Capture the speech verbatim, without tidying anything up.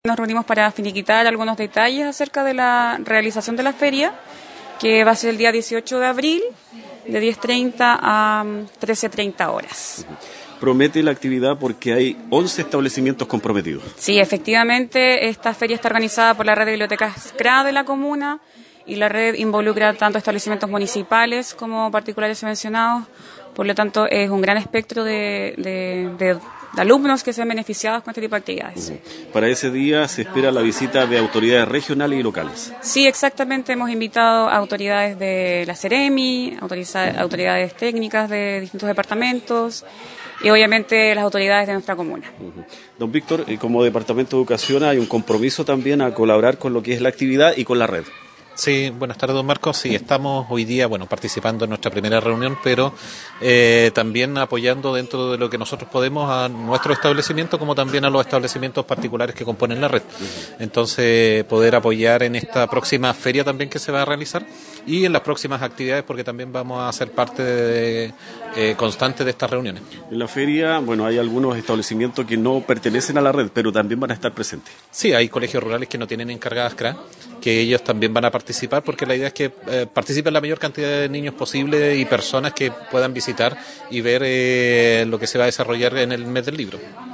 Nos reunimos para finiquitar algunos detalles acerca de la realización de la feria, que va a ser el día dieciocho de abril, de diez treinta a trece treinta horas. Promete la actividad porque hay once establecimientos comprometidos. Sí, efectivamente, esta feria está organizada por la red de bibliotecas C R A de la comuna, y la red involucra tanto establecimientos municipales como particulares mencionados. Por lo tanto, es un gran espectro de, de, de, de alumnos que se han beneficiado con este tipo de actividades. Para ese día se espera la visita de autoridades regionales y locales. Sí, exactamente. Hemos invitado a autoridades de la Ceremi, autoridades técnicas de distintos departamentos y obviamente las autoridades de nuestra comuna. Uh-huh. Don Víctor, como Departamento de Educación hay un compromiso también a colaborar con lo que es la actividad y con la red. Sí, buenas tardes, don Marcos. Sí, estamos hoy día, bueno, participando en nuestra primera reunión, pero eh, también apoyando dentro de lo que nosotros podemos a nuestro establecimiento, como también a los establecimientos particulares que componen la red. Entonces, poder apoyar en esta próxima feria también que se va a realizar y en las próximas actividades, porque también vamos a ser parte de, eh, constante de estas reuniones. En la feria, bueno, hay algunos establecimientos que no pertenecen a la red, pero también van a estar presentes. Sí, hay colegios rurales que no tienen encargadas C R A, que ellos también van a participar, porque la idea es que eh, participen la mayor cantidad de niños posible y personas que puedan visitar y ver eh, lo que se va a desarrollar en el mes del libro.